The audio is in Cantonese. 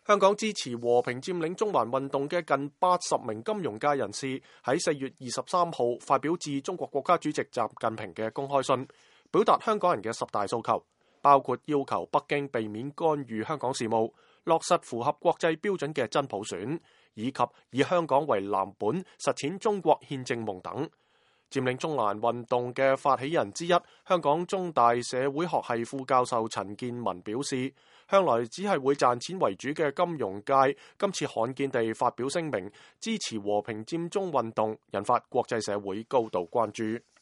香港支持和平佔領中環運動嘅近80名金融界人士喺4月23號發表致中國國家主席習近平嘅公開信，表達香港人嘅10大訴求，包括要求北京避免干預香港事務，落實符合國際標準嘅真普選，以及以香港為藍本實踐中國憲政夢等。佔領中環運動嘅發起人之一，香港中大社會學系副教授陳健民表示，向來只係會賺錢為主嘅金融界，今次罕見地發表聲明，支持和平佔中運動，引發國際社會高度關注。